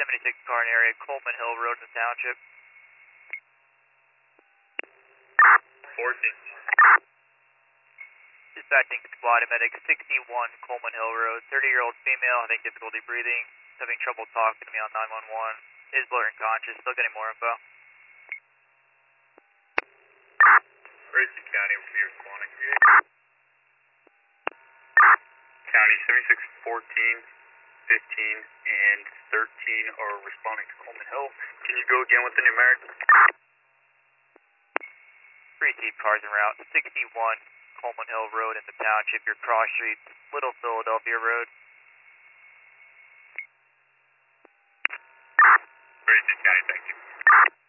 76 car in area, Coleman Hill Road in the township. 14. Dispatching squad medic 61 Coleman Hill Road, 30-year-old female having difficulty breathing, having trouble talking to me on 911. Is blurred and conscious, still getting more info. Grayson County will be responding. County 76, 14, 15, and 13 are responding to Coleman Hill. Can you go again with the numeric? 3 cars en route, 61 Coleman Hill Road in the township, your cross street, Little Philadelphia Road. Grayson County, thank you.